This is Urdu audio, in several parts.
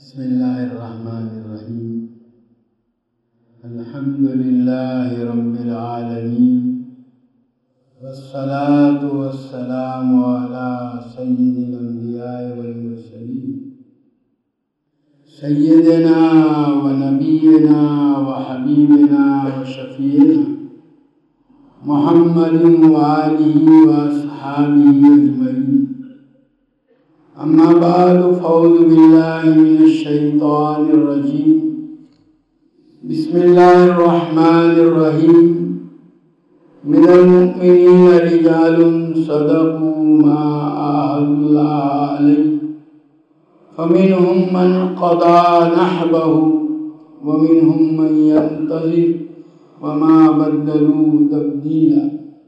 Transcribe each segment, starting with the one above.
بسم اللہ الرحمن الرحیم الحمد للہ رب العالمین والصلاة والسلام علی سید الانبیاء والمرسلین سیدنا و نبینا و حبیبنا و شفیعنا محمد و آلہ و اصحابہ اجمعین اما بعد فاعوذ باللہ من الشیطان الرجیم بسم اللہ الرحمن الرحیم من المؤمنین رجال صدقوا ما عاهدوا اللہ علیہ فمنهم من قضى نحبه ومنهم من ينتظر وما بدلوا تبدیلا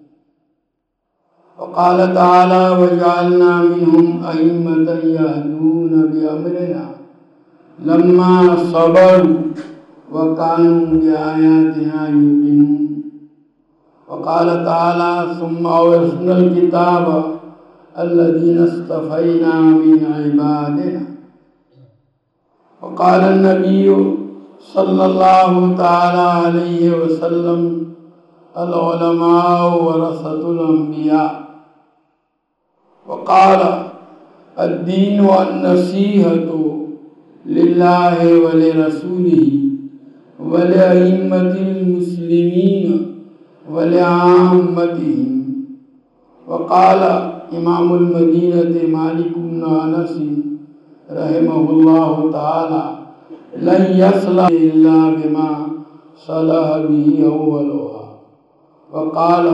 وقال تعالى وجعلنا منهم أئمة يهدون بأمرنا لما صبروا وكانوا بآياتنا يوقنون وقال تعالى ثم أورثنا الكتاب الذين اصطفينا من عبادنا وقال النبي صلى الله تعالى عليه وسلم العلماء ورثة الأنبياء وقال الدين والنصيحة لله ولرسوله ولأئمة المسلمين ولعامتهم وقال إمام المدينة مالك بن أنس رحمه الله تعالى لن يصلح إلا بما صلح به أولها وقال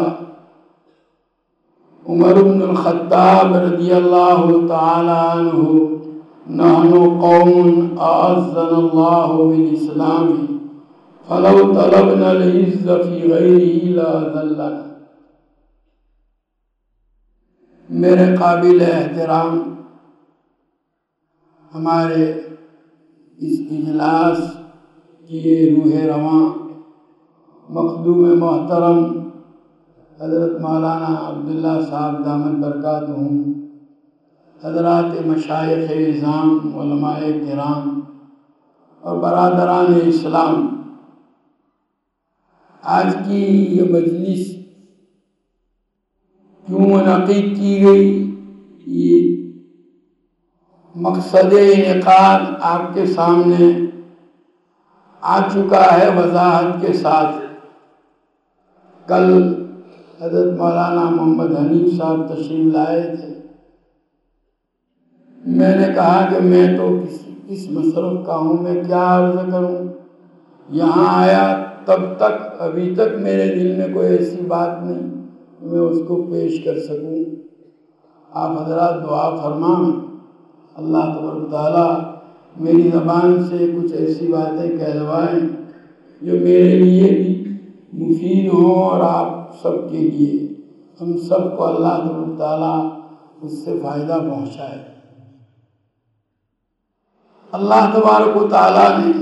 عمر بن الخطاب رضی اللہ تعالی عنہ نحن قوم اعزنا اللہ بالاسلام فلو طلبنا العز فی غیره لأذلنا. میرے قابل احترام ہمارے اس اجلاس کی روح رواں مخدوم محترم حضرت مولانا عبداللہ صاحب دامت برکاتہم، حضرات مشائخ اعظام، علماء کرام اور برادران اسلام، آج کی یہ مجلس کیوں منعقد کی گئی، یہ مقصد انعقاد آپ کے سامنے آ چکا ہے وضاحت کے ساتھ. کل حضرت مولانا محمد حنیف صاحب تشریف لائے تھے. میں نے کہا کہ میں تو کس مصرف کا ہوں، میں کیا عرض کروں. یہاں آیا تب تک ابھی تک میرے دل میں کوئی ایسی بات نہیں کہ میں اس کو پیش کر سکوں. آپ حضرات دعا فرمائیں، اللہ تبارک تعالیٰ میری زبان سے کچھ ایسی باتیں کہلوائیں جو میرے لیے بھی مفید ہوں اور آپ سب کے لیے، ہم سب کو اللہ تبارک تعالیٰ اس سے فائدہ پہنچائے. اللہ تبارک و تعالیٰ نے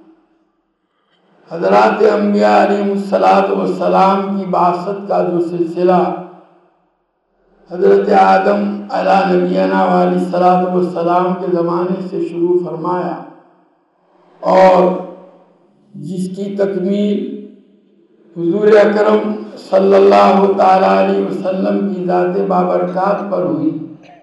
حضرات انبیاء علیہ السلام کی بعثت کا جو سلسلہ حضرت آدم علیہ نبینا علیہ السلام کے زمانے سے شروع فرمایا اور جس کی تکمیل حضور اکرم صلی اللہ تعالیٰ علیہ وسلم کی ذات بابرکات پر ہوئی،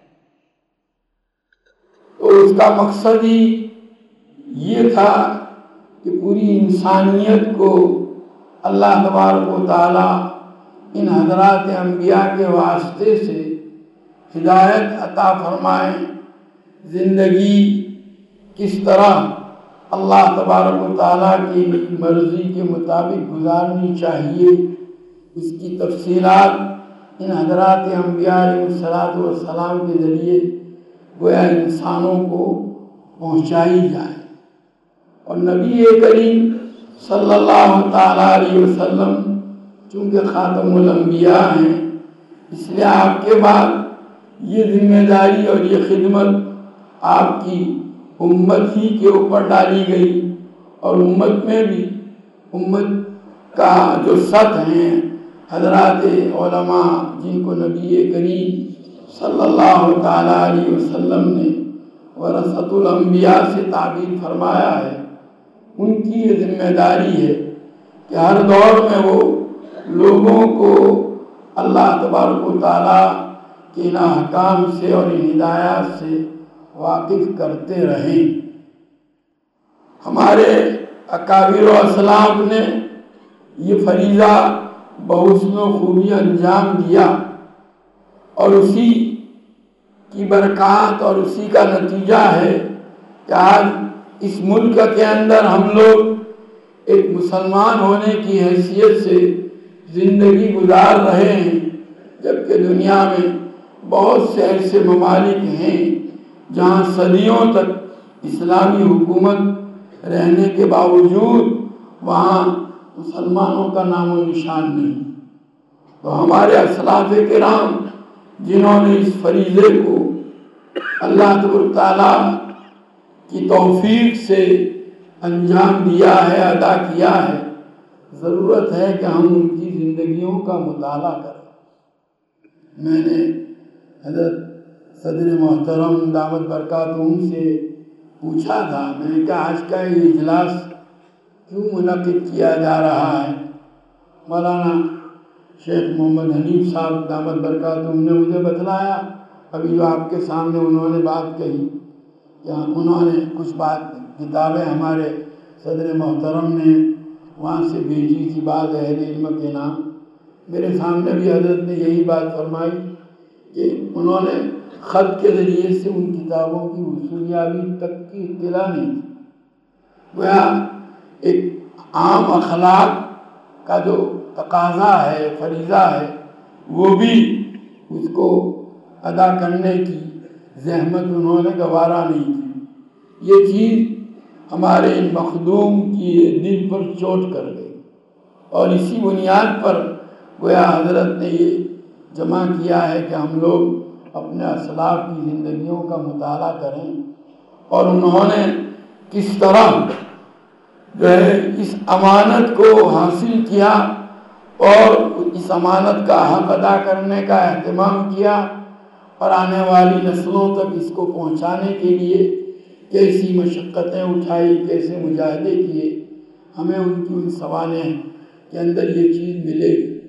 تو اس کا مقصد ہی یہ تھا کہ پوری انسانیت کو اللہ تبارک و تعالیٰ ان حضرات انبیاء کے واسطے سے ہدایت عطا فرمائیں. زندگی کس طرح اللہ تبارک و تعالیٰ کی مرضی کے مطابق گزارنی چاہیے، اس کی تفصیلات ان حضرات انبیاء علیہ السلام کے ذریعے گویا انسانوں کو پہنچائی جائے. اور نبی کریم صلی اللہ تعالیٰ علیہ وسلم چونکہ خاتم الانبیاء ہیں، اس لیے آپ کے بعد یہ ذمہ داری اور یہ خدمت آپ کی امت ہی کے اوپر ڈالی گئی. اور امت میں بھی امت کا جو سطح ہیں حضرات علماء جن کو نبی کریم صلی اللہ تعالیٰ علیہ وسلم نے ورثۃ الانبیاء سے تعبیر فرمایا ہے، ان کی یہ ذمہ داری ہے کہ ہر دور میں وہ لوگوں کو اللہ تبارک و تعالیٰ کے ان احکام سے اور ان ہدایات سے واقف کرتے رہیں۔ ہمارے اکابر و اسلاف نے یہ فریضہ بحسن و خوبی انجام دیا، اور اسی کی برکات اور اسی کا نتیجہ ہے کہ آج اس ملک کے اندر ہم لوگ ایک مسلمان ہونے کی حیثیت سے زندگی گزار رہے ہیں، جبکہ دنیا میں بہت سے ایسے ممالک ہیں جہاں صدیوں تک اسلامی حکومت رہنے کے باوجود وہاں مسلمانوں کا نام و نشان نہیں۔ تو ہمارے اسلاف کرام جنہوں نے اس فریضے کو اللہ تبارک تعالیٰ کی توفیق سے انجام دیا ہے، ادا کیا ہے، ضرورت ہے کہ ہم ان کی زندگیوں کا مطالعہ کریں۔ میں نے حضرت صدر محترم دامت برکاتہم سے پوچھا تھا، میں نے کہا آج کا یہ اجلاس کیوں منعقد کیا جا رہا ہے؟ مولانا شیخ محمد حنیف صاحب دامت برکاتہم نے مجھے بتلایا، ابھی جو آپ کے سامنے انہوں نے بات کہی کہ انہوں نے کچھ کتابیں ہمارے صدر محترم نے وہاں سے بھیجی تھی بعض اہل علم کے نام۔ میرے سامنے بھی حضرت نے یہی بات فرمائی کہ انہوں نے خط کے ذریعے سے ان کتابوں کی وصولیابی تک کی اطلاع نہیں تھی۔ گویا ایک عام اخلاق کا جو تقاضا ہے، فریضہ ہے، وہ بھی اس کو ادا کرنے کی زحمت انہوں نے گوارا نہیں کی۔ یہ چیز ہمارے ان مخدوم کی دل پر چوٹ کر گئی، اور اسی بنیاد پر گویا حضرت نے یہ جمع کیا ہے کہ ہم لوگ اپنے اسلاف کی زندگیوں کا مطالعہ کریں، اور انہوں نے کس طرح جو ہے اس امانت کو حاصل کیا اور اس امانت کا حق ادا کرنے کا اہتمام کیا، اور آنے والی نسلوں تک اس کو پہنچانے کے لیے کیسی مشقتیں اٹھائی، کیسے مجاہدے کیے، ہمیں ان کی ان سوانح کے اندر یہ چیز ملے گی۔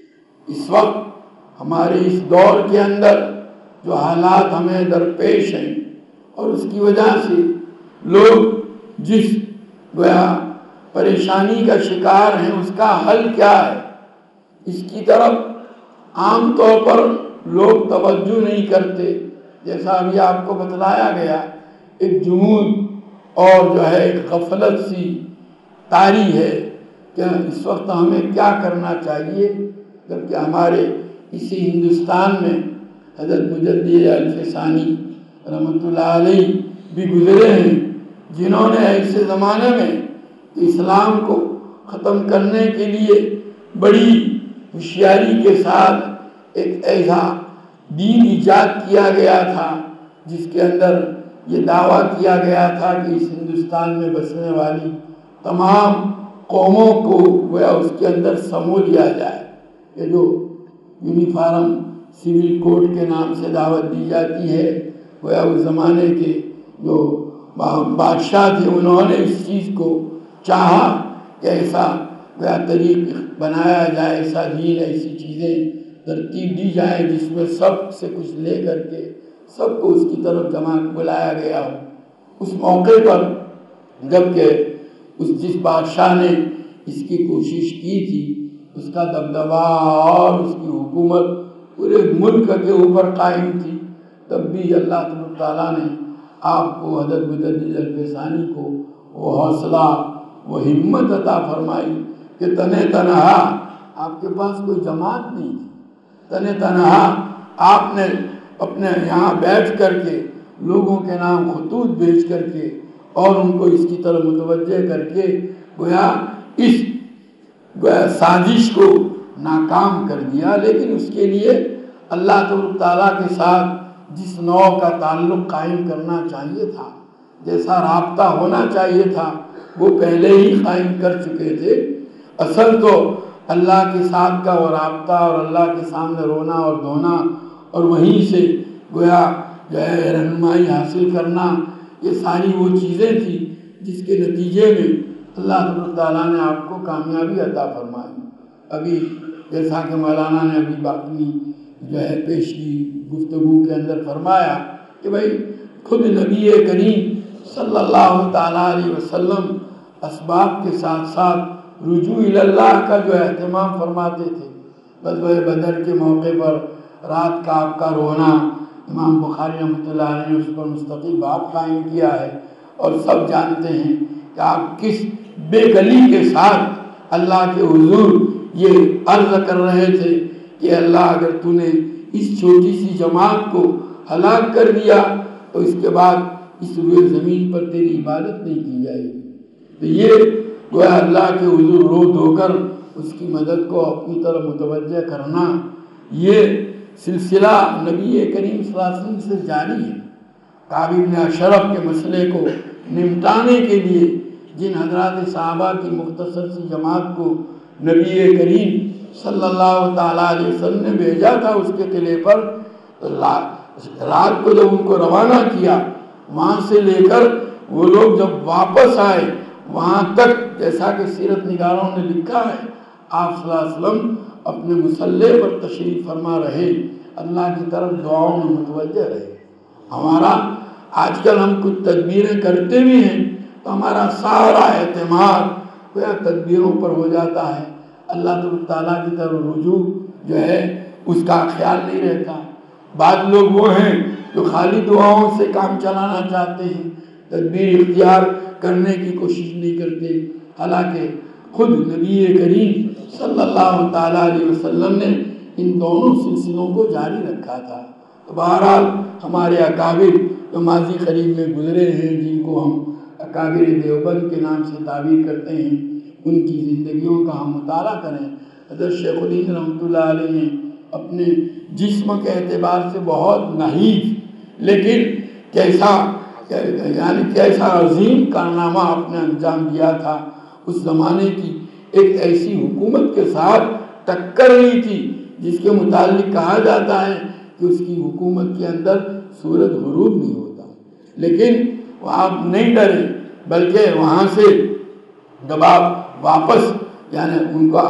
اس وقت ہمارے اس دور کے اندر جو حالات ہمیں درپیش ہیں اور اس کی وجہ سے لوگ جس گویا پریشانی کا شکار ہیں، اس کا حل کیا ہے، اس کی طرف عام طور پر لوگ توجہ نہیں کرتے۔ جیسا ابھی آپ کو بتلایا گیا، ایک جمود اور جو ہے ایک غفلت سی طاری ہے کہ اس وقت ہمیں کیا کرنا چاہیے، جبکہ ہمارے اسی ہندوستان میں حضرت مجدد الف ثانی رحمۃ اللہ علیہ بھی گزرے ہیں، جنہوں نے ایسے زمانے میں اسلام کو ختم کرنے کے لیے بڑی ہوشیاری کے ساتھ ایک ایسا دین ایجاد کیا گیا تھا جس کے اندر یہ دعویٰ کیا گیا تھا کہ اس ہندوستان میں بسنے والی تمام قوموں کو گویا اس کے اندر سمو لیا جائے۔ یہ جو یونیفارم سول کوڈ کے نام سے دعوت دی جاتی ہے، گویا اس زمانے کے جو بادشاہ تھے انہوں نے اس چیز کو چاہا کہ ایسا گویا طریق بنایا جائے، ایسا دین، ایسی چیزیں ترتیب دی جائیں جس میں سب سے کچھ لے کر کے سب کو اس کی طرف بلایا گیا ہو۔ اس موقع پر جبکہ جس بادشاہ نے اس کی کوشش کی تھی، اس کا دبدبا اور اس کی حکومت پورے ملک کے اوپر قائم تھی، تب بھی اللہ تعالیٰ نے آپ کو حضرت مجدد الف ثانی کو وہ حوصلہ، وہ ہمت عطا فرمائی کہ تنہا آپ کے پاس کوئی جماعت نہیں تھی، تنہا آپ نے اپنے یہاں بیٹھ کر کے لوگوں کے نام خطوط بھیج کر کے اور ان کو اس کی طرف متوجہ کر کے گویا اس سازش کو ناکام کر دیا۔ لیکن اس کے لیے اللہ تعالیٰ کے ساتھ جس نوع کا تعلق قائم کرنا چاہیے تھا، جیسا رابطہ ہونا چاہیے تھا، وہ پہلے ہی قائم کر چکے تھے۔ اصل تو اللہ کے ساتھ کا وہ رابطہ اور اللہ کے سامنے رونا اور دھونا، اور وہیں سے گویا جو ہے رہنمائی حاصل کرنا، یہ ساری وہ چیزیں تھیں جس کے نتیجے میں اللہ تبارک تعالیٰ نے آپ کو کامیابی عطا فرمائی۔ ابھی جیسا کہ مولانا نے ابھی اپنی جو ہے پیشگی گفتگو کے اندر فرمایا کہ بھائی خود نبی کریم صلی اللہ تعالیٰ علیہ وسلم اسباب کے ساتھ ساتھ رجوع اللہ کا جو اہتمام فرماتے تھے۔ غزوہ بدر کے موقع پر رات کا آپ کا رونا، امام بخاری رحمۃ اللہ علیہ نے اس پر مستقل باب قائم کیا ہے، اور سب جانتے ہیں کہ آپ کس بے گلی کے ساتھ اللہ کے حضور یہ عرض کر رہے تھے کہ اللہ اگر تو نے اس چھوٹی سی جماعت کو ہلاک کر دیا تو اس کے بعد اس روئے زمین پر تیری عبادت نہیں کی جائے گی۔ تو یہ گویا اللہ کے حضور رو دھو کر اس کی مدد کو اپنی طرف متوجہ کرنا، یہ سلسلہ نبی کریم صلی اللہ علیہ وسلم سے جاری ہے۔ کعب بن اشرف کے مسئلے کو نمٹانے کے لیے جن حضرات صحابہ کی مختصر سی جماعت کو نبی کریم صلی اللہ تعالیٰ علیہ وسلم نے بھیجا تھا اس کے قلعے پر، رات کو جب ان کو روانہ کیا، وہاں سے لے کر وہ لوگ جب واپس آئے وہاں تک، جیسا کہ سیرت نگاروں نے لکھا ہے، آپ صلی اللہ علیہ وسلم اپنے مصلے پر تشریف فرما رہے، اللہ کی طرف دعاؤں میں متوجہ رہے۔ ہمارا آج کل ہم کچھ تدبیریں کرتے بھی ہیں تو ہمارا سارا اعتماد کوئی تدبیروں پر ہو جاتا ہے، اللہ تعالیٰ کی طرف رجوع جو ہے اس کا خیال نہیں رہتا۔ بعض لوگ وہ ہیں جو خالی دعاؤں سے کام چلانا چاہتے ہیں، تدبیر اختیار کرنے کی کوشش نہیں کرتے، حالانکہ خود نبی کریم صلی اللہ تعالیٰ علیہ وسلم نے ان دونوں سلسلوں کو جاری رکھا تھا۔ تو بہرحال ہمارے اکابر جو ماضی قریب میں گزرے ہیں، جن کو ہم اکابر دیوبند کے نام سے تعبیر کرتے ہیں، ان کی زندگیوں کا ہم مطالعہ کریں۔ حضرت شیخ الہند رحمۃ اللہ علیہ نے اپنے جسم کے اعتبار سے بہت نحیف لیکن کیسا عظیم کارنامہ آپ نے انجام دیا تھا۔ اس زمانے کی ایک ایسی حکومت کے ساتھ ٹکر لی تھی جس کے متعلق کہا جاتا ہے کہ اس کی حکومت کے اندر سورج غروب نہیں ہوتا، لیکن وہ آپ نہیں ڈرے، بلکہ وہاں سے جب آپ واپس ان کا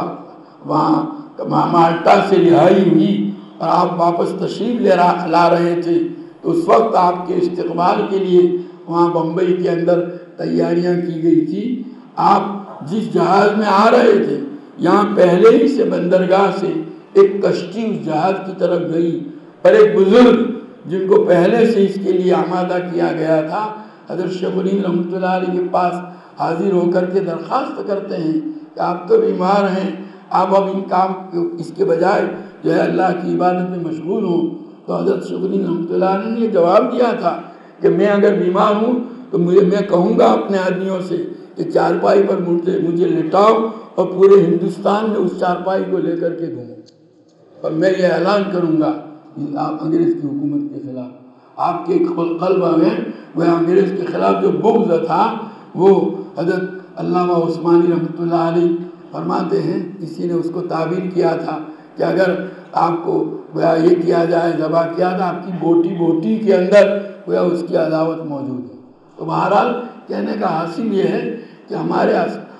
وہاں مالٹا سے رہائی ہوئی اور آپ واپس تشریف لا رہے تھے تو اس وقت آپ کے استقبال کے لیے وہاں بمبئی کے اندر تیاریاں کی گئی تھی۔ آپ جس جہاز میں آ رہے تھے، یہاں پہلے ہی سے بندرگاہ سے ایک کشتی اس جہاز کی طرف گئی، اور ایک بزرگ جن کو پہلے سے اس کے لیے آمادہ کیا گیا تھا، حضرت شیخ الہند رحمۃ اللہ علیہ کے پاس حاضر ہو کر کے درخواست کرتے ہیں کہ آپ تو بیمار ہیں، آپ اب ان کام اس کے بجائے جو ہے اللہ کی عبادت میں مشغول ہوں۔ تو حضرت شیخ الہند رحمۃ اللہ علیہ نے یہ جواب دیا تھا کہ میں اگر بیمار ہوں تو میں کہوں گا اپنے آدمیوں سے کہ چارپائی پر مجھے لٹاؤ اور پورے ہندوستان میں اس چارپائی کو لے کر کے گھوموں، اور میں یہ اعلان کروں گا آپ انگریز کی حکومت کے خلاف، آپ کے قلب میں وہ انگریز کے خلاف جو بغض تھا، وہ حضرت علامہ عثمانی رحمۃ اللہ علیہ فرماتے ہیں کسی نے اس کو تعبیر کیا تھا کہ اگر آپ کو گویا یہ کیا جائے، ذبح کیا جائے، آپ کی بوٹی کے اندر گویا اس کی عداوت موجود ہے۔ تو بہرحال کہنے کا حاصل یہ ہے کہ ہمارے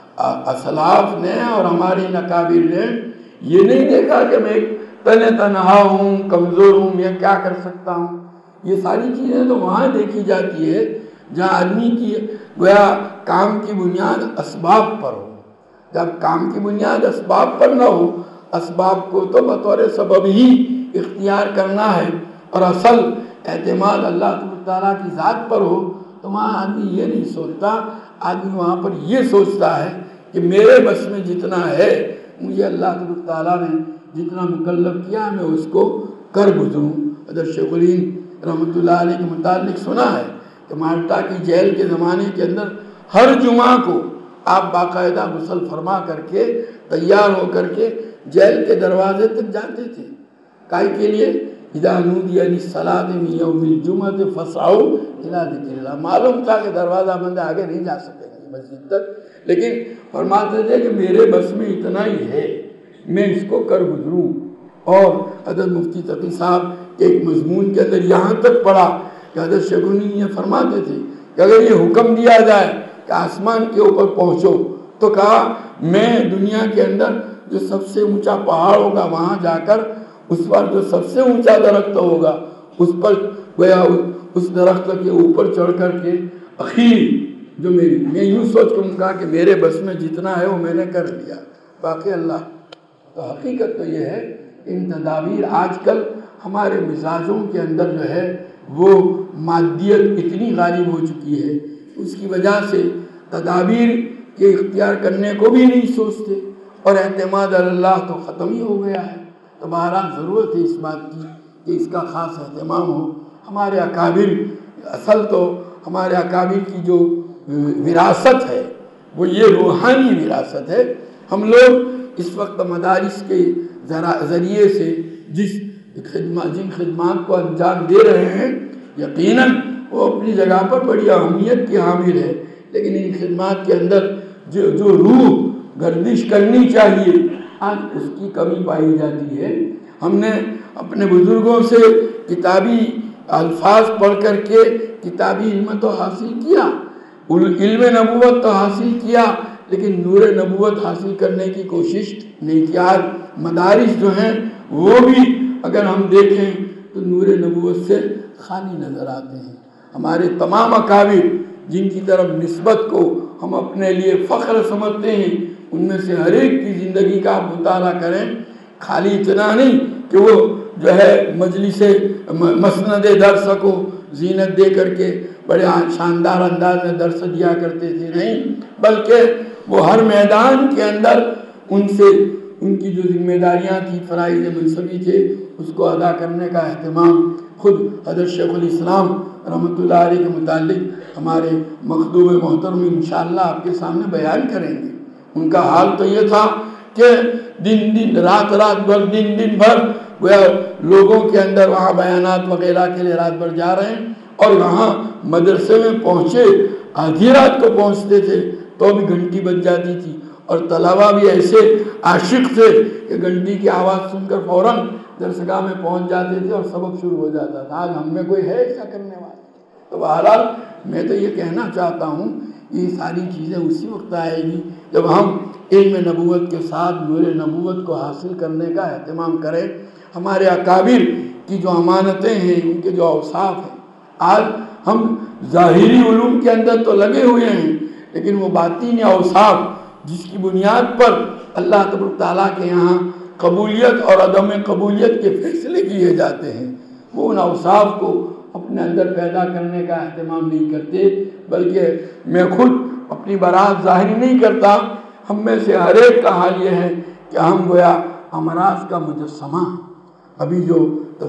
اسلاف نے اور ہمارے اکابر نے یہ نہیں دیکھا کہ میں تنہا ہوں، کمزور ہوں، میں کیا کر سکتا ہوں۔ یہ ساری چیزیں تو وہاں دیکھی جاتی ہے جہاں آدمی کی گویا کام کی بنیاد اسباب پر ہو۔ جب کام کی بنیاد اسباب پر نہ ہو، اسباب کو تو بطور سبب ہی اختیار کرنا ہے، اور اصل اعتماد اللہ تعالیٰ کی ذات پر ہو، تو وہاں آدمی یہ نہیں سوچتا، آدمی وہاں پر یہ سوچتا ہے کہ میرے بس میں جتنا ہے، مجھے اللہ تعالیٰ نے جتنا مکلف کیا میں اس کو کر گزروں۔ حضرت شیخ الہند رحمۃ اللہ علیہ کے متعلق سنا ہے کہ مالٹا کی جیل کے زمانے کے اندر ہر جمعہ کو آپ باقاعدہ غسل فرما کر کے تیار ہو کر کے جیل کے دروازے تک جاتے تھے، کائی کے لیے اذا نودی للصلاۃ من یوم الجمعۃ فاسعوا الی ذکر اللہ۔ معلوم تھا کہ دروازہ بند آگے نہیں جا سکیں گے مسجد تک، لیکن فرماتے تھے کہ میرے بس میں اتنا ہی ہے، میں اس کو کر گزروں۔ اور حضرت مفتی تقی صاحب کہ ایک مضمون کے اندر یہاں تک پڑھا کہ حضرت شگنی یہ فرماتے تھے کہ اگر یہ حکم دیا جائے کہ آسمان کے اوپر پہنچو، تو کہا میں دنیا کے اندر جو سب سے اونچا پہاڑ ہوگا وہاں جا کر اس پر جو سب سے اونچا درخت ہوگا اس پر گویا اس درخت کے اوپر چڑھ کر کے اخیر جو میں یوں سوچ کر کہا کہ میرے بس میں جتنا ہے وہ میں نے کر لیا، باقی اللہ۔ تو حقیقت تو یہ ہے کہ ان تدابیر آج کل ہمارے مزاجوں کے اندر جو ہے وہ مادیت اتنی غالب ہو چکی ہے، اس کی وجہ سے تدابیر کے اختیار کرنے کو بھی نہیں سوچتے اور اعتماد اللہ تو ختم ہی ہو گیا ہے۔ تو بہرحال ضرورت ہے اس بات کی کہ اس کا خاص اہتمام ہو۔ ہمارے اکابر، اصل تو ہمارے اکابر کی جو وراثت ہے وہ یہ روحانی وراثت ہے۔ ہم لوگ اس وقت مدارس کے ذریعے سے جن خدمات کو انجام دے رہے ہیں، یقیناً وہ اپنی جگہ پر بڑی اہمیت کی حامل ہے، لیکن ان خدمات کے اندر جو روح گردش کرنی چاہیے آج اس کی کمی پائی جاتی ہے۔ ہم نے اپنے بزرگوں سے کتابی الفاظ پڑھ کر کے کتابی علم تو حاصل کیا، علم نبوت تو حاصل کیا، لیکن نور نبوت حاصل کرنے کی کوشش نہیں کیا۔ مدارس جو ہیں وہ بھی اگر ہم دیکھیں تو نور نبوت سے خالی نظر آتے ہیں۔ ہمارے تمام اکابر جن کی طرف نسبت کو ہم اپنے لیے فخر سمجھتے ہیں، ان میں سے ہر ایک کی زندگی کا آپ مطالعہ کریں، خالی اتنا نہیں کہ وہ جو ہے مجلس مسند درس کو زینت دے کر کے بڑے شاندار انداز میں درس دیا کرتے تھے، نہیں، بلکہ وہ ہر میدان کے اندر ان کی جو ذمہ داریاں تھیں، فرائض منصبی تھے، اس کو ادا کرنے کا اہتمام خود حضرت شیخ الاسلام رحمۃ اللہ علیہ کے متعلق ہمارے مخدوم محترم انشاءاللہ آپ کے سامنے بیان کریں گے۔ ان کا حال تو یہ تھا کہ دن رات بھر دن بھر گویا لوگوں کے اندر وہاں بیانات وغیرہ کے لیے رات بھر جا رہے ہیں، اور وہاں مدرسے میں پہنچے آدھی رات کو پہنچتے تھے تو بھی گھنٹی بج جاتی تھی، اور طلبہ بھی ایسے عاشق تھے کہ گھنٹی کی آواز سن کر فوراً درسگاہ میں پہنچ جاتے تھے اور سبق شروع ہو جاتا تھا۔ آج ہم میں کوئی ہے ایسا کرنے والا؟ تو بہرحال میں تو یہ کہنا چاہتا ہوں یہ ساری چیزیں اسی وقت آئے گی جب ہم علم نبوت کے ساتھ نور نبوت کو حاصل کرنے کا اہتمام کریں۔ ہمارے اکابر کی جو امانتیں ہیں، ان کے جو اوصاف ہیں، آج ہم ظاہری علوم کے اندر تو لگے ہوئے ہیں، لیکن وہ باطنی اوصاف جس کی بنیاد پر اللہ تبارک و تعالیٰ کے یہاں قبولیت اور عدم قبولیت کے فیصلے کیے جاتے ہیں، وہ ان اوصاف کو اپنے اندر پیدا کرنے کا اہتمام نہیں کرتے، بلکہ میں خود اپنی برات ظاہر نہیں کرتا، ہم میں سے ہر ایک کا حال یہ ہے کہ ہم گویا امراض کا مجسمہ۔ ابھی جو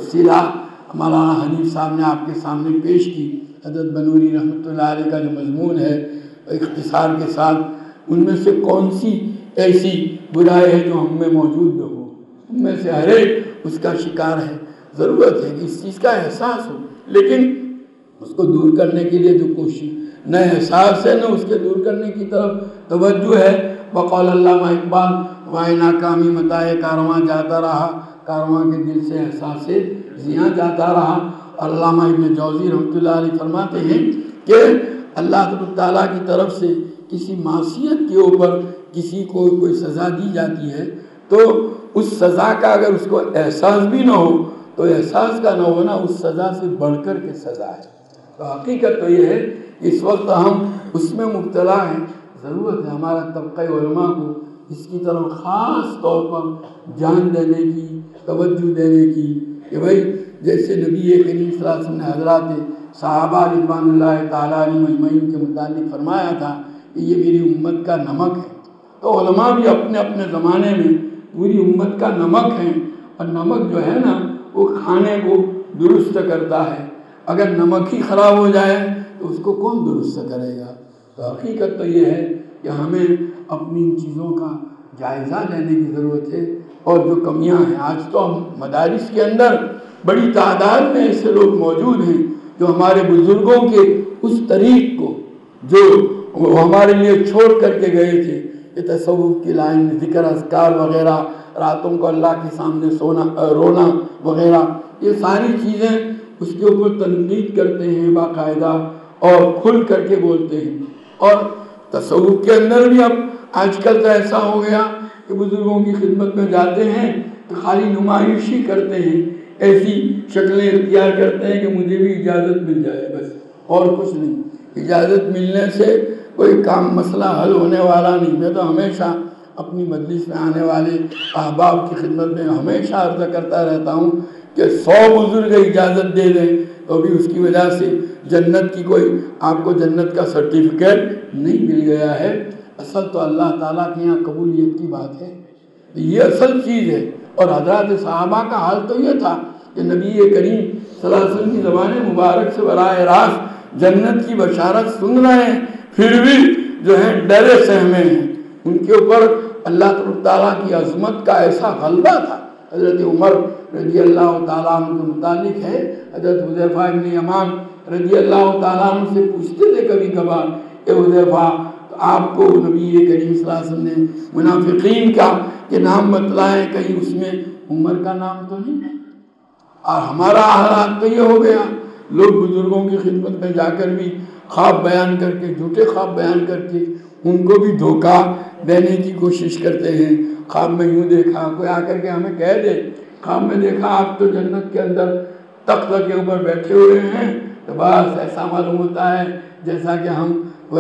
تفصیلات مولانا حنیف صاحب نے آپ کے سامنے پیش کی، حضرت بنوری رحمۃ اللہ علیہ کا جو مضمون ہے اختصار کے ساتھ، ان میں سے کون سی ایسی برائی ہے جو ہم میں موجود نہ ہو؟ ہم میں سے ہر ایک اس کا شکار ہے۔ ضرورت ہے کہ اس چیز کا احساس ہو، لیکن اس کو دور کرنے کے لیے جو کوشش نہ احساس ہے نہ اس کے دور کرنے کی طرف توجہ ہے۔ بقول علامہ اقبال، وائے ناکامی متائے کارواں جاتا رہا، کارواں کے دل سے احساس زیاں جاتا رہا۔ علامہ ابن جوزی رحمۃ اللہ علیہ فرماتے ہیں کہ اللہ تعالیٰ کی طرف سے کسی معصیت کے اوپر کسی کو کوئی سزا دی جاتی ہے تو اس سزا کا اگر اس کو احساس بھی نہ ہو تو احساس کا نہ ہونا اس سزا سے بڑھ کر کے سزا ہے۔ تو حقیقت تو یہ ہے کہ اس وقت ہم اس میں مبتلا ہیں۔ ضرورت ہے ہمارا طبقہ علماء کو اس کی طرف خاص طور پر جان دینے کی، توجہ دینے کی، کہ بھائی جیسے نبی کریم صلی اللہ علیہ وسلم نے حضرات صحابہ رضوان اللہ تعالیٰ علیہ مجمعین کے متعلق فرمایا تھا کہ یہ میری امت کا نمک ہے، تو علماء بھی اپنے اپنے زمانے میں پوری امت کا نمک ہیں، اور نمک جو ہے نا وہ کھانے کو درست کرتا ہے۔ اگر نمک ہی خراب ہو جائے تو اس کو کون درست کرے گا؟ تو حقیقت تو یہ ہے کہ ہمیں اپنی ان چیزوں کا جائزہ لینے کی ضرورت ہے، اور جو کمیاں ہیں آج تو ہم مدارس کے اندر بڑی تعداد میں ایسے لوگ موجود ہیں جو ہمارے بزرگوں کے اس طریق کو جو وہ ہمارے لیے چھوڑ کر کے گئے تھے، کہ تصوف کی لائن، ذکر اذکار وغیرہ، راتوں کو اللہ کے سامنے رونا وغیرہ، یہ ساری چیزیں اس کے اوپر تنقید کرتے ہیں باقاعدہ اور کھل کر کے بولتے ہیں. اور تصوف کے اندر بھی اب آج کل تو ایسا ہو گیا کہ بزرگوں کی خدمت میں جاتے ہیں تو خالی نمائشی کرتے ہیں، ایسی شکلیں اختیار کرتے ہیں کہ مجھے بھی اجازت مل جائے، بس اور کچھ نہیں. اجازت ملنے سے کوئی کام مسئلہ حل ہونے والا نہیں. میں تو ہمیشہ اپنی مجلس میں آنے والے احباب کی خدمت میں ہمیشہ عرض کرتا رہتا ہوں کہ 100 بزرگ اجازت دے دیں تو بھی اس کی وجہ سے جنت کی کوئی آپ کو جنت کا سرٹیفکیٹ نہیں مل گیا ہے. اصل تو اللہ تعالیٰ کے یہاں قبولیت کی بات ہے، یہ اصل چیز ہے. اور حضرات صحابہ کا حال تو یہ تھا کہ نبی کریم صلی اللہ علیہ وسلم کی زبان مبارک سے براہ راست جنت کی بشارت سن رہے ہیں، پھر بھی جو ہے ڈرے سہمے ہیں. ان کے اوپر اللہ تعالیٰ کی عظمت کا ایسا غلبہ تھا. حضرت عمر رضی اللہ تعالیٰ عنہ کے متعلق ہے، حضرت حذیفہ ابن یمان رضی اللہ تعالیٰ عنہ سے پوچھتے تھے کبھی کبھار، اے حذیفہ آپ کو نبی کریم صلی اللہ علیہ وسلم نے منافقین کا کہ نام بتلائیں، کہیں اس میں عمر کا نام تو نہیں ہے. اور ہمارا حالات تو یہ ہو گیا، لوگ بزرگوں کی خدمت میں جا کر بھی خواب بیان کر کے، جھوٹے خواب بیان کر کے ان کو بھی دھوکہ دینے کی کوشش کرتے ہیں. خواب میں یوں دیکھا، کوئی آ کر کے ہمیں کہہ دے خواب میں دیکھا آپ تو جنت کے اندر تخت کے اوپر بیٹھے ہوئے ہیں، تو بس ایسا معلوم ہوتا ہے جیسا کہ ہم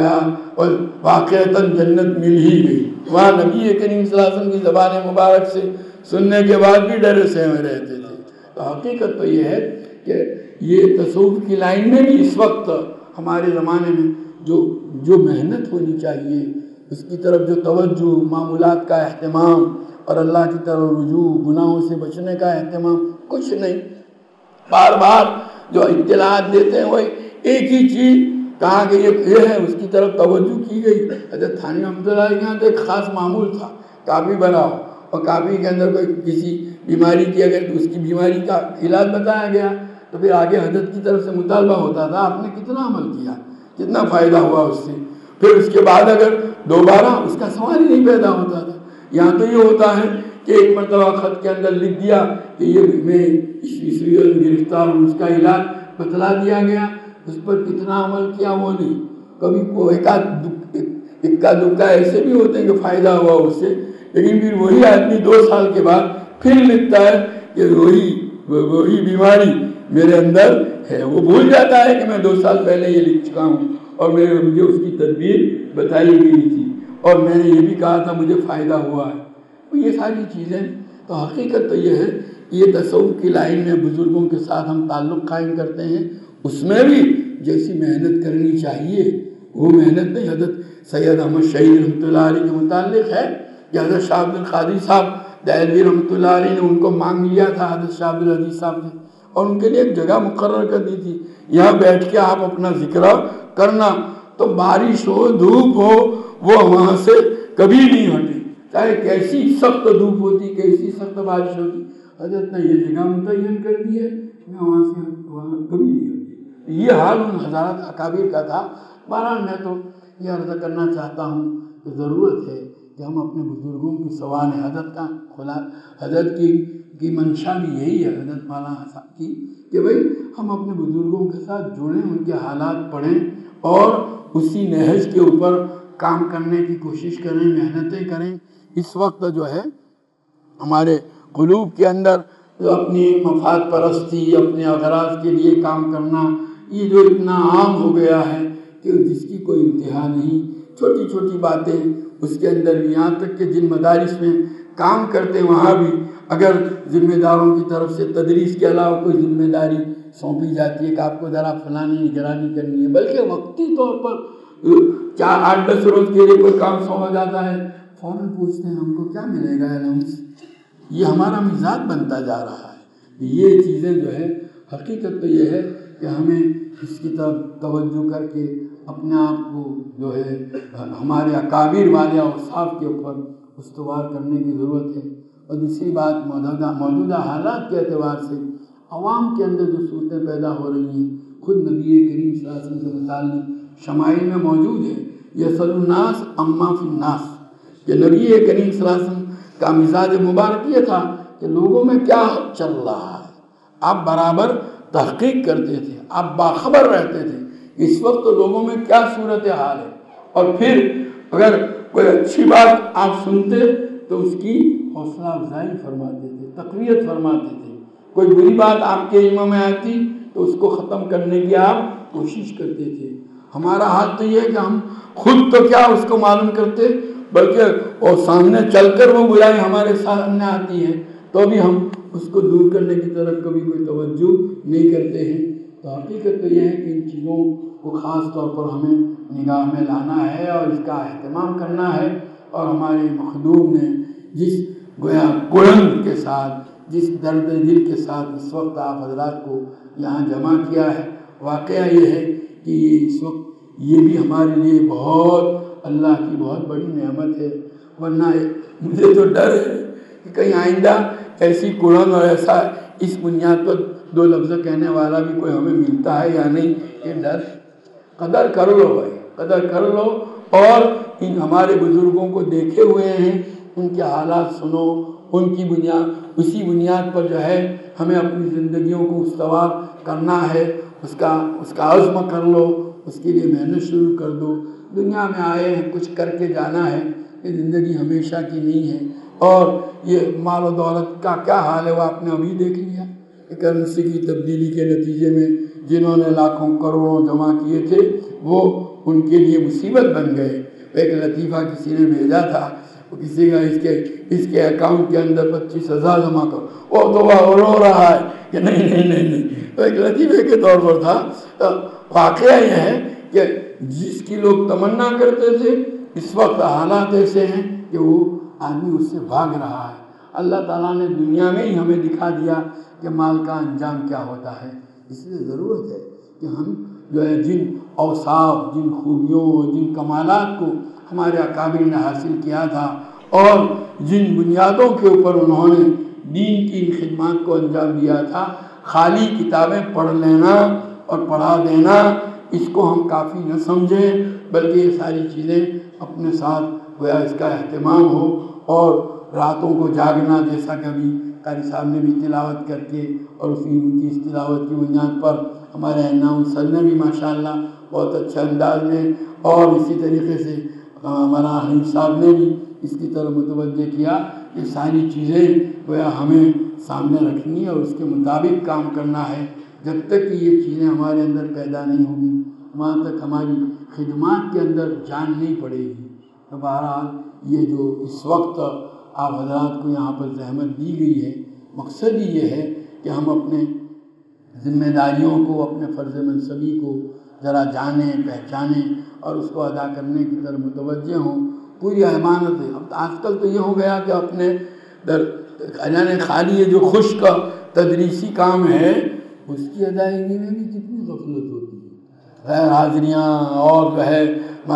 واقعتاً جنت مل ہی گئی. وہاں نبی کریم صلی اللہ علیہ وسلم کی زبان مبارک سے سننے کے بعد بھی ڈرے سہمے رہتے تھے. تو حقیقت تو یہ ہے کہ یہ تصوف کی لائن میں بھی اس وقت ہمارے زمانے میں جو محنت ہونی چاہیے، اس کی طرف جو توجہ، معمولات کا اہتمام اور اللہ کی طرف رجوع، گناہوں سے بچنے کا اہتمام، کچھ نہیں. بار بار جو اطلاعات دیتے ہیں وہ ایک ہی چیز کہا کہ یہ ہے، اس کی طرف توجہ کی گئی. حضرت تھانوی رحمۃ اللہ علیہ کے یہاں تو ایک خاص معمول تھا، کاپی بناؤ اور کاپی کے اندر کوئی کسی بیماری کی اگر اس کی بیماری کا علاج بتایا گیا تو پھر آگے حضرت کی طرف سے مطالبہ ہوتا تھا آپ نے کتنا عمل کیا، کتنا فائدہ ہوا اس سے. پھر اس کے بعد اگر دوبارہ اس کا سوال ہی نہیں پیدا ہوتا تھا. یہاں تو یہ ہوتا ہے کہ ایک مرتبہ خط کے اندر لکھ دیا کہ یہ میں اس گرفتار ہوں، اس کا علاج بتلا دیا گیا، اس پر کتنا عمل کیا وہ نہیں. کبھی کوئی اکا دکا ایسے بھی ہوتے ہیں کہ فائدہ ہوا اس سے، لیکن پھر وہی آدمی 2 سال کے بعد پھر لکھتا ہے کہ وہی بیماری میرے اندر ہے. وہ بھول جاتا ہے کہ میں 2 سال پہلے یہ لکھ چکا ہوں اور مجھے اس کی تدبیر بتائی گئی تھی اور میں نے یہ بھی کہا تھا مجھے فائدہ ہوا ہے. یہ ساری چیزیں تو حقیقت تو یہ ہے کہ یہ تصوف کی لائن میں بزرگوں کے ساتھ ہم تعلق قائم کرتے ہیں، اس میں بھی جیسی محنت کرنی چاہیے وہ محنت نہیں. حضرت سید احمد شہید رحمۃ اللہ علیہ کے متعلق ہے کہ حضرت شاہ عبد القادری صاحب دہلوی رحمۃ اللہ علیہ نے ان کو مانگ لیا تھا حضرت شاہ عبد العزیز صاحب نے، اور ان کے لیے ایک جگہ مقرر کر دی تھی، یہاں بیٹھ کے آپ اپنا ذکر کرنا. تو بارش ہو دھوپ ہو وہ وہاں سے کبھی نہیں ہٹے، چاہے کیسی سخت دھوپ ہوتی، کیسی سخت بارش ہوتی، حضرت نے یہ جگہ متعین کر دی ہے میں وہاں سے وہاں کبھی نہیں ہوتی. یہ حال ان حضرات اکابر کا تھا. بہرحال میں تو یہ عرض کرنا چاہتا ہوں کہ ضرورت ہے کہ ہم اپنے بزرگوں کی سوان حضرت کا حضرت کی منشا بھی یہی ہے حضرت مولانا صاحب کی کہ بھئی ہم اپنے بزرگوں کے ساتھ جڑیں، ان کے حالات پڑھیں اور اسی نہج کے اوپر کام کرنے کی کوشش کریں، محنتیں کریں. اس وقت جو ہے ہمارے قلوب کے اندر جو اپنی مفاد پرستی، اپنے اغراض کے لیے کام کرنا، یہ جو اتنا عام ہو گیا ہے کہ جس کی کوئی انتہا نہیں. چھوٹی چھوٹی باتیں اس کے اندر بھی، یہاں تک کہ جن مدارس میں کام کرتے وہاں بھی اگر ذمہ داروں کی طرف سے تدریس کے علاوہ کوئی ذمہ داری سونپی جاتی ہے کہ آپ کو ذرا فلانی نگرانی کرنی ہے، بلکہ وقتی طور پر 4-8-10 روز کے لیے کوئی کام سونپا جاتا ہے، فوراً پوچھتے ہیں ہم کو کیا ملے گا الاؤنس. یہ ہمارا مزاج بنتا جا رہا ہے. یہ چیزیں جو ہے حقیقت تو یہ ہے کہ ہمیں اس کی طرف توجہ کر کے اپنے آپ کو جو ہے ہمارے اکابر والے اوصاف کے اوپر استوار کرنے کی ضرورت ہے. اور دوسری بات موجودہ حالات کے اعتبار سے عوام کے اندر جو صورتیں پیدا ہو رہی ہیں، خود نبی کریم صلی اللہ علیہ وسلم سے متعلق شمائل میں موجود ہے، یسأل الناس عما فی الناس، کہ نبی کریم صلی اللہ علیہ وسلم کا مزاج مبارک یہ تھا کہ لوگوں میں کیا چل رہا ہے، آپ برابر تحقیق کرتے تھے، آپ باخبر رہتے تھے اس وقت لوگوں میں کیا صورتحال ہے، اور پھر اگر کوئی اچھی بات آپ سنتے تو اس کی حوصلہ افزائی فرماتے تھے، تقویت فرماتے تھے۔ کوئی بری بات آپ کے علم میں آتی تو اس کو ختم کرنے کی آپ کوشش کرتے تھے۔ ہمارا حال تو یہ ہے کہ ہم خود تو کیا اس کو معلوم کرتے، بلکہ وہ سامنے چل کر وہ برائی ہمارے سامنے آتی ہے تو بھی ہم اس کو دور کرنے کی طرف کبھی کوئی توجہ نہیں کرتے ہیں۔ تو حقیقت تو یہ ہے کہ ان چیزوں کو خاص طور پر ہمیں نگاہ میں لانا ہے اور اس کا اہتمام کرنا ہے، اور ہمارے مخدوم نے جس گویا کڑن کے ساتھ، جس درد دل کے ساتھ اس وقت آپ حضرات کو یہاں جمع کیا ہے، واقعہ یہ ہے کہ یہ اس وقت یہ بھی ہمارے لیے بہت اللہ کی بہت بڑی نعمت ہے، ورنہ مجھے تو ڈر ہے کہ کہیں آئندہ ایسی کڑن اور ایسا اس بنیاد پر دو لفظ کہنے والا بھی کوئی ہمیں ملتا ہے یا نہیں، یہ ڈر۔ قدر کر لو بھائی، قدر کر لو، اور ان ہمارے بزرگوں کو دیکھے ہوئے ہیں، ان کے حالات سنو، ان کی بنیاد، اسی بنیاد پر جو ہے ہمیں اپنی زندگیوں کو استوار کرنا ہے، اس کا عزم کر لو، اس کے لیے محنت شروع کر دو۔ دنیا میں آئے ہیں کچھ کر کے جانا ہے، یہ زندگی ہمیشہ کی نہیں ہے، اور یہ مال و دولت کا کیا حال ہے وہ آپ نے ابھی دیکھ لیا کہ کرنسی کی تبدیلی کے نتیجے میں جنہوں نے لاکھوں کروڑوں جمع کیے تھے وہ ان کے لیے مصیبت بن گئے۔ ایک لطیفہ کسی نے بھیجا تھا، وہ کسی کا اس کے اکاؤنٹ کے اندر 25,000 جمع کرو، وہ تو وہ رو رہا ہے کہ نہیں، تو ایک لطیفے کے طور پر تھا۔ واقعہ یہ ہے کہ جس کی لوگ تمنا کرتے تھے اس وقت حالات ایسے ہیں کہ وہ آدمی اس سے بھاگ رہا ہے۔ اللہ تعالیٰ نے دنیا میں ہی ہمیں دکھا دیا کہ مال کا انجام کیا ہوتا ہے، اس لیے ضرورت ہے کہ ہم جو ہے جن اوصاف، جن خوبیوں، جن کمالات کو ہمارے اکابر نے حاصل کیا تھا اور جن بنیادوں کے اوپر انہوں نے دین کی خدمات کو انجام دیا تھا، خالی کتابیں پڑھ لینا اور پڑھا دینا اس کو ہم کافی نہ سمجھیں، بلکہ یہ ساری چیزیں اپنے ساتھ گویا اس کا اہتمام ہو، اور راتوں کو جاگنا، جیسا کہ ابھی قاری صاحب نے بھی تلاوت کر کے، اور ان کی اس تلاوت کی بنیاد پر ہمارے انعام سر نے بھی ماشاءاللہ بہت اچھے انداز میں، اور اسی طریقے سے ہمارا حنیف صاحب نے بھی اس کی طرف متوجہ کیا کہ ساری چیزیں گویا ہمیں سامنے رکھنی ہے اور اس کے مطابق کام کرنا ہے۔ جب تک کہ یہ چیزیں ہمارے اندر پیدا نہیں ہوگی، وہاں تک ہماری خدمات کے اندر جان نہیں پڑے گی۔ تو بہرحال یہ جو اس وقت آپ حضرات کو یہاں پر زحمت دی گئی ہے، مقصد ہی یہ ہے کہ ہم اپنے ذمہ داریوں کو، اپنے فرض منصبی کو ذرا جانیں، پہچانیں اور اس کو ادا کرنے کی طرف متوجہ ہوں۔ پوری امانت ہے۔ اب آج کل تو یہ ہو گیا کہ اپنے یعنی خالی یہ جو خشک تدریسی کام ہے اس کی ادائیگی میں بھی کتنی غفلت ہوتی ہے، غیر حاضریاں، اور جو ہے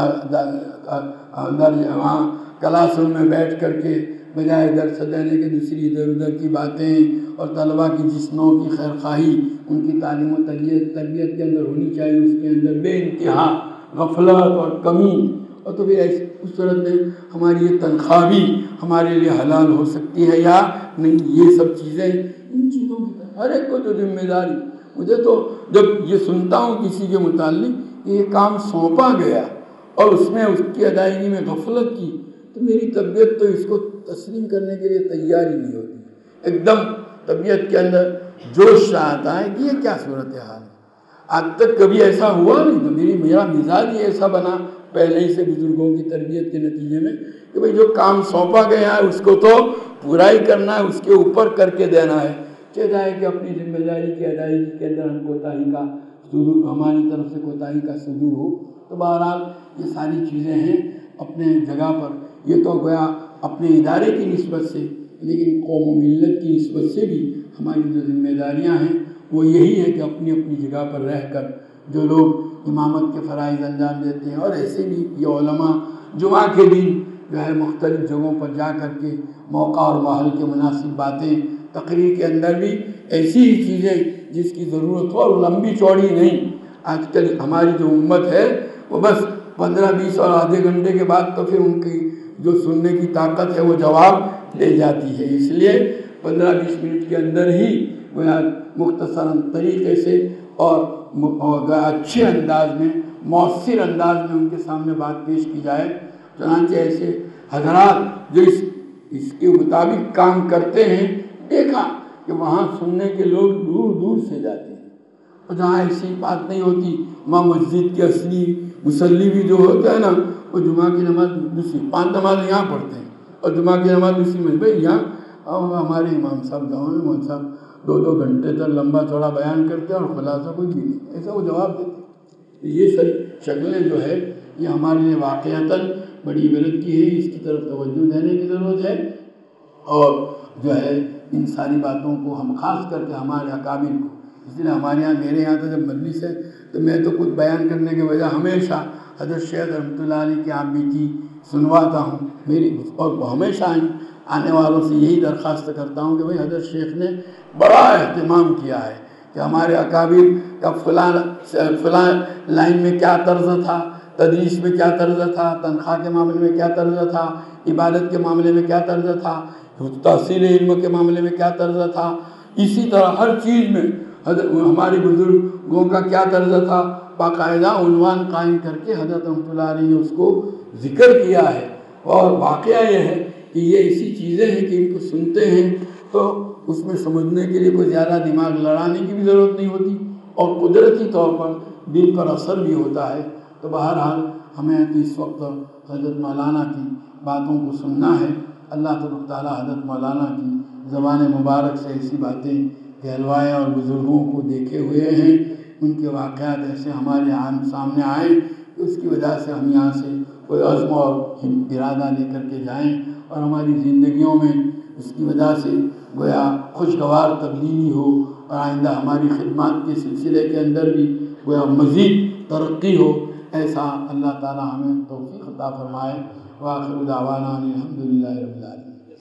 وہاں کلاس روم میں بیٹھ کر کے بجائے درس دینے کے دوسری ادھر ادھر کی باتیں، اور طلباء کی جس نوع کی خیر خواہی ان کی تعلیم و تربیت کے اندر ہونی چاہیے اس کے اندر بے انتہا غفلت اور کمی، اور تو پھر اس صورت میں ہماری یہ تنخواہ بھی ہمارے لیے حلال ہو سکتی ہے یا نہیں؟ یہ سب چیزیں، ان چیزوں کی ہر ایک کو جو ذمہ داری، مجھے تو جب یہ سنتا ہوں کسی کے متعلق کہ یہ کام سونپا گیا اور اس میں اس کی ادائیگی میں غفلت کی، تو میری طبیعت تو اس کو تسلیم کرنے کے لیے تیار ہی نہیں ہوتی۔ ایک دم طبیعت کے اندر جوش سا آتا ہے کہ یہ کیا صورتحال ہے۔ آج تک کبھی ایسا ہوا نہیں، تو میرا مزاج ہی ایسا بنا پہلے ہی سے بزرگوں کی تربیت کے نتیجے میں کہ بھئی جو کام سونپا گیا ہے اس کو تو پورا ہی کرنا ہے، اس کے اوپر کر کے دینا ہے، چاہے ہے کہ اپنی ذمہ داری کی ادائیگی کے اندر ہم کوتاہی کا صدور، ہماری طرف سے کوتاہی کا صدور ہو۔ تو بہرحال یہ ساری چیزیں ہیں اپنے جگہ پر، یہ تو گویا اپنے ادارے کی نسبت سے، لیکن قوم و ملت کی نسبت سے بھی ہماری جو ذمہ داریاں ہیں وہ یہی ہے کہ اپنی اپنی جگہ پر رہ کر جو لوگ امامت کے فرائض انجام دیتے ہیں، اور ایسے بھی یہ علماء جمعہ کے دن جو ہے مختلف جگہوں پر جا کر کے موقع اور ماحول کے مناسب باتیں، تقریر کے اندر بھی ایسی ہی چیزیں جس کی ضرورت ہو، اور لمبی چوڑی نہیں۔ آج کل ہماری جو امت ہے وہ بس 15-20 اور آدھے گھنٹے کے بعد تو پھر ان کی جو سننے کی طاقت ہے وہ جواب دے جاتی ہے، اس لیے 15-20 منٹ کے اندر ہی گویا مختصراً طریقے سے اور اچھے انداز میں، مؤثر انداز میں ان کے سامنے بات پیش کی جائے۔ چنانچہ ایسے حضرات جو اس کے مطابق کام کرتے ہیں، دیکھا کہ وہاں سننے کے لوگ دور دور سے جاتے ہیں، اور جہاں ایسی بات نہیں ہوتی، وہاں مسجد کے اصلی مصلی بھی جو ہوتا ہے نا، وہ جمعہ کی نماز دوسری 5 نماز یہاں پڑھتے ہیں اور جمعہ کی نماز دوسری میں، بھائی یہاں ہمارے امام صاحب گاؤں میں مول صاحب 2 گھنٹے تک لمبا چوڑا بیان کرتے ہیں اور خلاصہ کچھ بھی نہیں، ایسا وہ جواب دیتے ہیں۔ یہ ساری شکلیں جو ہے یہ ہمارے لیے واقعتاً بڑی عبرت کی ہے، اس کی طرف توجہ دینے کی ضرورت ہے، اور جو ہے ان ساری باتوں کو ہم خاص کر کے ہمارے اکابر کو، اس لیے ہمارے یہاں میرے یہاں تو جب مجلس ہے تو میں تو کچھ بیان کرنے کے بجائے ہمیشہ حضرت شیخ رحمۃ اللہ علیہ کی آپ بیتی سنواتا ہوں میری، اور ہمیشہ آنے والوں سے یہی درخواست کرتا ہوں کہ بھئی حضرت شیخ نے بڑا اہتمام کیا ہے کہ ہمارے اکابر کا فلاں لائن میں کیا طرز تھا، تدریس میں کیا طرز تھا، تنخواہ کے معاملے میں کیا طرز تھا، عبادت کے معاملے میں کیا طرز تھا، تحصیل علم کے معاملے میں کیا طرز تھا، اسی طرح ہر چیز میں ہمارے بزرگوں کا کیا طرز تھا، باقاعدہ عنوان قائم کر کے حضرت رحمۃ اللہ علیہ نے اس کو ذکر کیا ہے۔ اور واقعہ یہ ہے کہ یہ ایسی چیزیں ہیں کہ ان کو سنتے ہیں تو اس میں سمجھنے کے لیے کوئی زیادہ دماغ لڑانے کی بھی ضرورت نہیں ہوتی، اور قدرتی طور پر دل پر اثر بھی ہوتا ہے۔ تو بہرحال ہمیں تو اس وقت حضرت مولانا کی باتوں کو سننا ہے۔ اللہ تبارک تعالیٰ حضرت مولانا کی زبان مبارک سے ایسی باتیں کہلوائے اور بزرگوں کو دیکھے ہوئے ہیں، ان کے واقعات ایسے ہمارے سامنے آئیں کہ اس کی وجہ سے ہم یہاں سے کوئی عزم اور ارادہ لے کر کے جائیں، اور ہماری زندگیوں میں اس کی وجہ سے گویا خوشگوار تبدیلی ہو، اور آئندہ ہماری خدمات کے سلسلے کے اندر بھی گویا مزید ترقی ہو، ایسا اللہ تعالیٰ ہمیں توفیق عطا فرمائے۔ وآخر دعوانا الحمدللہ۔